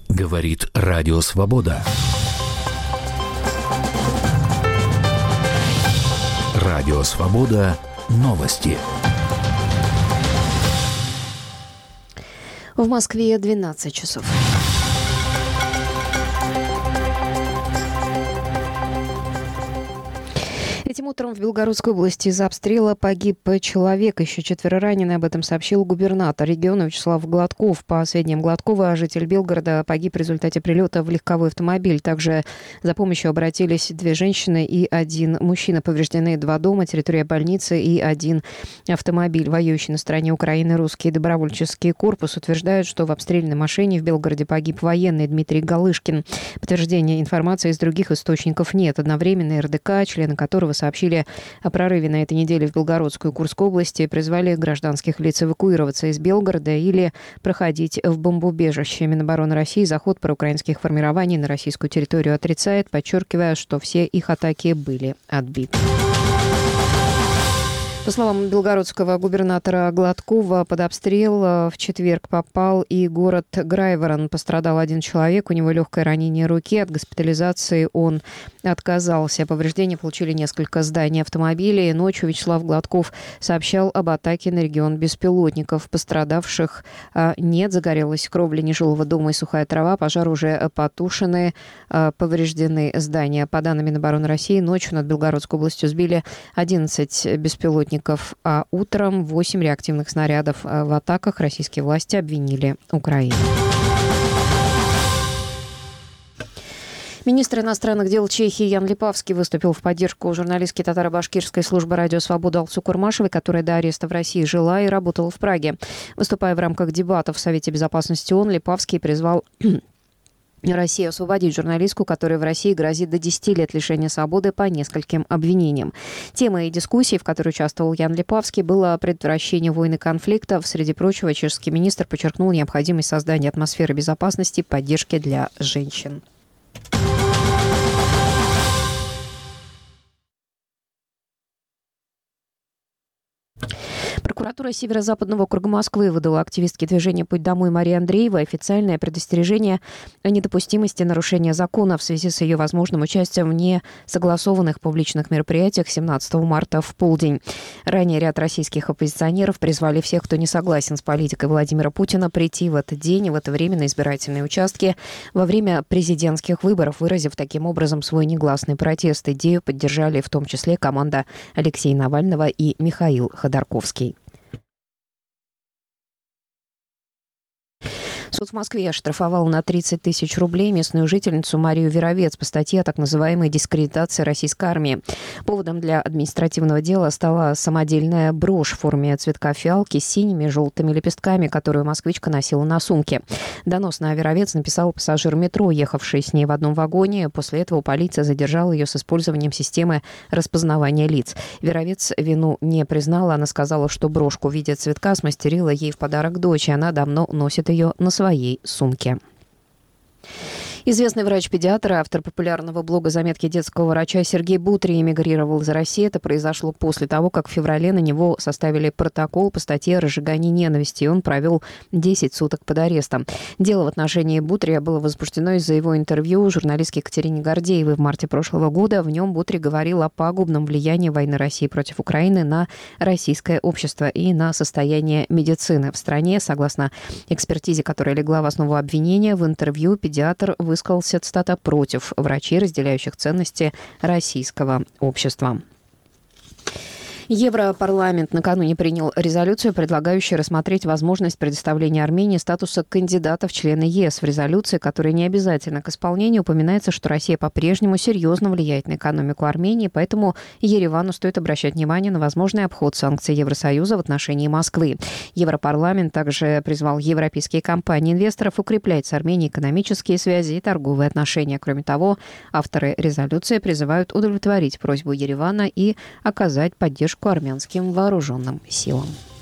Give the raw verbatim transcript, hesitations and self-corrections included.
Говорит Радио Свобода. Радио Свобода. Новости. В Москве двенадцать часов. Этим утром в Белгородской области из-за обстрела погиб человек. Еще четверо ранены. Об этом сообщил губернатор региона Вячеслав Гладков. По сведениям Гладкова, житель Белгорода погиб в результате прилета в легковой автомобиль. Также за помощью обратились две женщины и один мужчина. Повреждены два дома, территория больницы и один автомобиль. Воюющий на стороне Украины русский добровольческий корпус утверждают, что в обстрельной машине в Белгороде погиб военный Дмитрий Галышкин. Подтверждения информации из других источников нет. Одновременно эр дэ ка, члены которого сообщили о прорыве на этой неделе в Белгородскую и Курской области, призвали гражданских лиц эвакуироваться из Белгорода или проходить в бомбоубежище. Минобороны России заход проукраинских формирований на российскую территорию отрицает, подчеркивая, что все их атаки были отбиты. По словам белгородского губернатора Гладкова, под обстрел в четверг попал и город Грайворон. Пострадал один человек, у него легкое ранение руки. От госпитализации он отказался. Повреждения получили несколько зданий, автомобилей. Ночью Вячеслав Гладков сообщал об атаке на регион беспилотников. Пострадавших нет. Загорелась кровля нежилого дома и сухая трава. Пожар уже потушены. Повреждены здания. По данным Минобороны России, ночью над Белгородской областью сбили одиннадцать беспилотников, а утром восемь реактивных снарядов. В атаках российские власти обвинили Украину. Министр иностранных дел Чехии Ян Липавский выступил в поддержку журналистки татаро-башкирской службы «Радио Свобода» Алсу Курмашевой, которая до ареста в России жила и работала в Праге. Выступая в рамках дебатов в Совете безопасности ООН, Липавский призвал Россию освободить журналистку, которой в России грозит до десяти лет лишения свободы по нескольким обвинениям. Темой дискуссии, в которой участвовал Ян Липавский, было предотвращение войн и конфликтов. Среди прочего, чешский министр подчеркнул необходимость создания атмосферы безопасности и поддержки для женщин. Прокуратура Северо-Западного округа Москвы выдала активистке движения «Путь домой» Марии Андреевой официальное предостережение о недопустимости нарушения закона в связи с ее возможным участием в несогласованных публичных мероприятиях семнадцатого марта в полдень. Ранее ряд российских оппозиционеров призвали всех, кто не согласен с политикой Владимира Путина, прийти в этот день и в это время на избирательные участки во время президентских выборов, выразив таким образом свой негласный протест. Идею поддержали в том числе команда Алексея Навального и Михаил Ходорковский. Суд в Москве оштрафовал на тридцать тысяч рублей местную жительницу Марию Веровец по статье о так называемой дискредитации российской армии. Поводом для административного дела стала самодельная брошь в форме цветка фиалки с синими и желтыми лепестками, которую москвичка носила на сумке. Донос на Веровец написал пассажир метро, ехавший с ней в одном вагоне. После этого полиция задержала ее с использованием системы распознавания лиц. Веровец вину не признала. Она сказала, что брошку в виде цветка смастерила ей в подарок дочь, и она давно носит ее на своей сумке. Известный врач-педиатр и автор популярного блога «Заметки детского врача» Сергей Бутрий эмигрировал из России. Это произошло после того, как в феврале на него составили протокол по статье о разжигании ненависти, и он провел десять суток под арестом. Дело в отношении Бутрия было возбуждено из-за его интервью журналистке Екатерине Гордеевой в марте прошлого года. В нем Бутрий говорил о пагубном влиянии войны России против Украины на российское общество и на состояние медицины в стране. Согласно экспертизе, которая легла в основу обвинения, в интервью педиатр высказался высказался, цитата, против врачей, разделяющих ценности российского общества. Европарламент накануне принял резолюцию, предлагающую рассмотреть возможность предоставления Армении статуса кандидата в члены ЕС. В резолюции, которая не обязательна к исполнению, упоминается, что Россия по-прежнему серьезно влияет на экономику Армении, поэтому Еревану стоит обращать внимание на возможный обход санкций Евросоюза в отношении Москвы. Европарламент также призвал европейские компании и инвесторов укреплять с Арменией экономические связи и торговые отношения. Кроме того, авторы резолюции призывают удовлетворить просьбу Еревана и оказать поддержку армянским вооруженным силам.